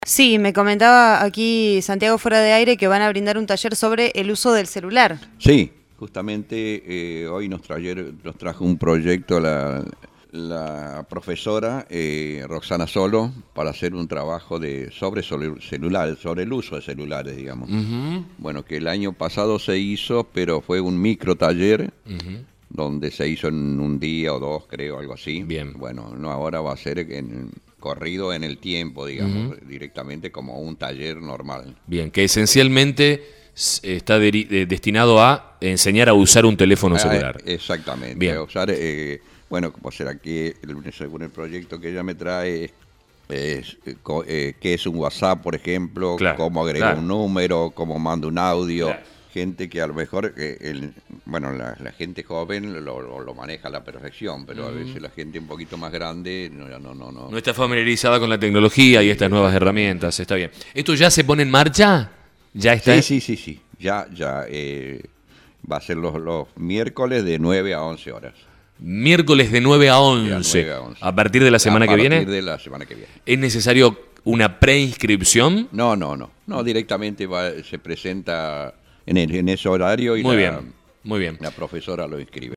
Sí, me comentaba aquí Santiago fuera de aire que van a brindar un taller sobre el uso del celular. Sí, justamente hoy nos trajo un proyecto la profesora Roxana Solo para hacer un trabajo sobre celular, sobre el uso de celulares, digamos. Bueno, que el año pasado se hizo, pero fue un micro taller donde se hizo en un día o dos, creo, algo así. Bien. Bueno, no, ahora va a ser corrido en el tiempo, digamos, directamente como un taller normal. Bien, que esencialmente está destinado a enseñar a usar un teléfono celular. Exactamente. Bien. A usar, bueno, como será que según el proyecto que ella me trae, qué es un WhatsApp, por ejemplo, Claro, cómo agregar un número, cómo manda un audio. Claro. Gente que a lo mejor, bueno, la gente joven lo maneja a la perfección, pero a veces la gente un poquito más grande No está familiarizada con la tecnología y estas nuevas herramientas, está bien. ¿Esto ya se pone en marcha? ¿Ya está? Sí. Ya. Va a ser los miércoles de 9 a 11 horas. Miércoles de 9 a 11. De 9 a 11. ¿A partir de la semana que viene? A partir de la semana que viene. ¿Es necesario una preinscripción? No, directamente se presenta en ese horario y Muy bien. la profesora lo inscribe.